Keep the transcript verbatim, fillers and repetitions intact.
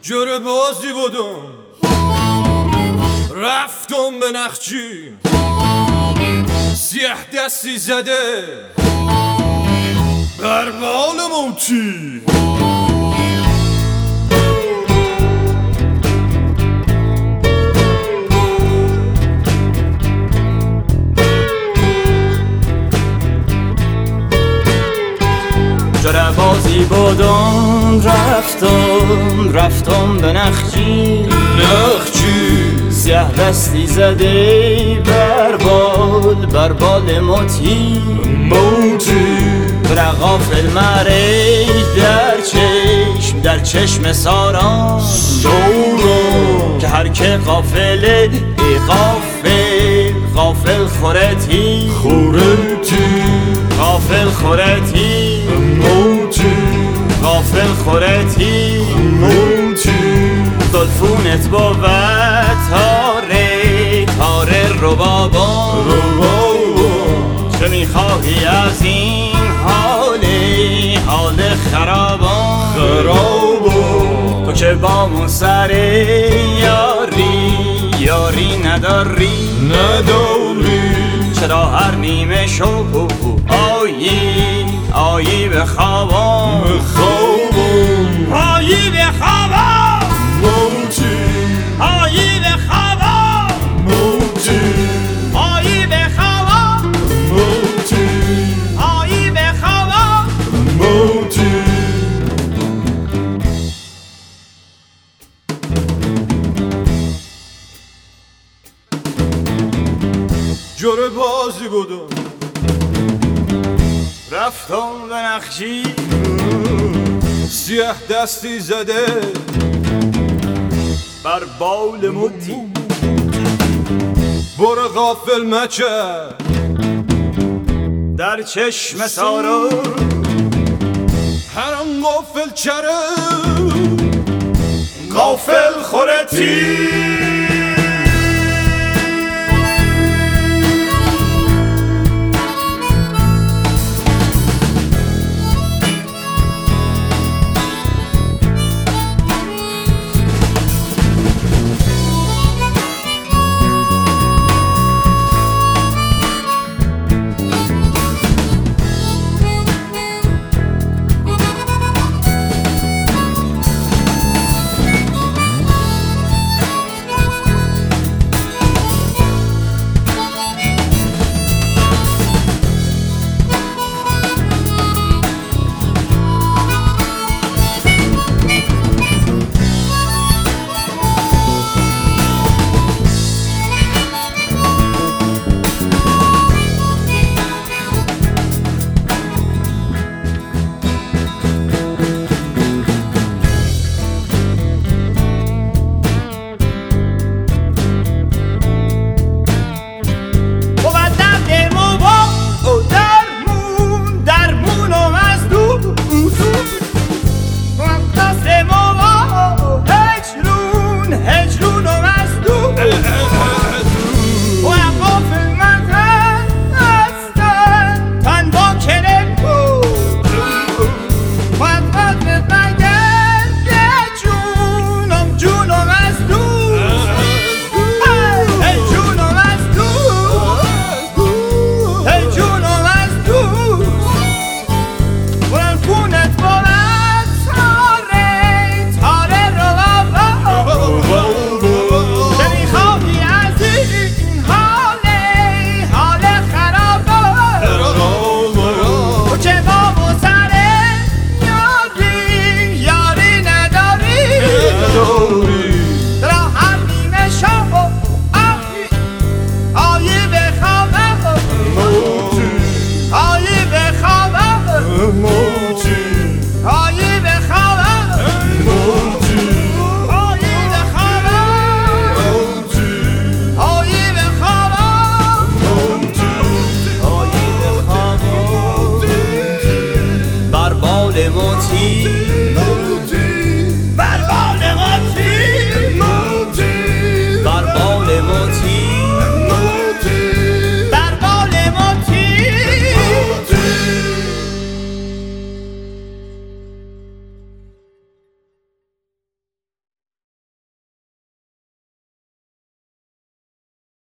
جوره بازی بودم رفتم به نخچی سیه دستی زده بر بال موتی جوره بازی بودم رفتم رفتم به نخچی نخچی سیه دستی زده بر بال بر بال موتی موتی بر غافل مره در چشم در چشم ساران سوران که هر که غافله ای غافل غافل خورتی خورتی غافل خورتی موتی غافل خورتی موتی دلفونت بود تاره تاره ربابان ربابان چه میخواهی از این حاله حال خرابان خرابان تو که با من سر یاری یاری نداری نداری چرا هر نیمه شب آیی آیی به خوابان به خوابان آیی به خوابان موتی آیی به خوابان موتی آیی به خوابان موتی آیی به خوابان موتی جوره بازی بودم رفتم به نخچی سیه دستی زده بر بال موتی برو غافل مچه در چشم سارا هرم غافل چره غافل خورتی